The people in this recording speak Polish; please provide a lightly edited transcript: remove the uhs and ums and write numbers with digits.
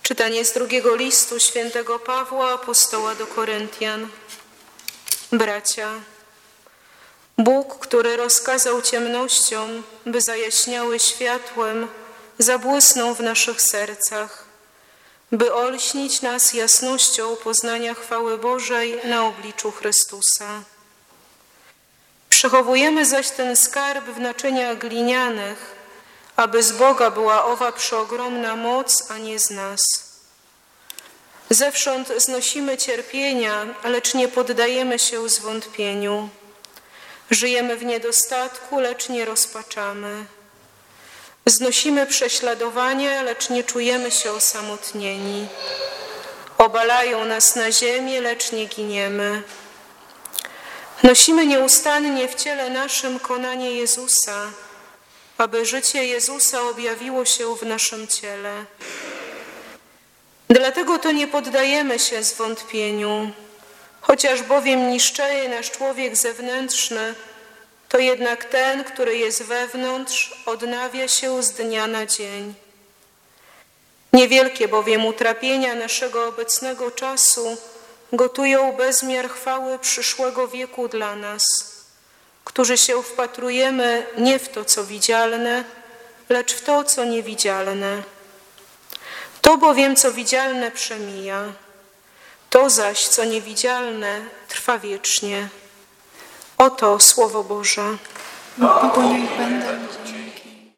Czytanie z drugiego listu świętego Pawła apostoła do Koryntian. Bracia, Bóg, który rozkazał ciemnościom, by zajaśniały światłem, zabłysnął w naszych sercach, by olśnić nas jasnością poznania chwały Bożej na obliczu Chrystusa. Przechowujemy zaś ten skarb w naczyniach glinianych, aby z Boga była owa przeogromna moc, a nie z nas. Zewsząd znosimy cierpienia, lecz nie poddajemy się zwątpieniu. Żyjemy w niedostatku, lecz nie rozpaczamy. Znosimy prześladowanie, lecz nie czujemy się osamotnieni. Obalają nas na ziemię, lecz nie giniemy. Nosimy nieustannie w ciele naszym konanie Jezusa, aby życie Jezusa objawiło się w naszym ciele. Dlatego to nie poddajemy się zwątpieniu. Chociaż bowiem niszczeje nasz człowiek zewnętrzny, to jednak ten, który jest wewnątrz, odnawia się z dnia na dzień. Niewielkie bowiem utrapienia naszego obecnego czasu gotują bezmiar chwały przyszłego wieku dla nas, którzy się wpatrujemy nie w to, co widzialne, lecz w to, co niewidzialne. To bowiem, co widzialne, przemija, to zaś, co niewidzialne, trwa wiecznie. Oto Słowo Boże. Bogu niech będą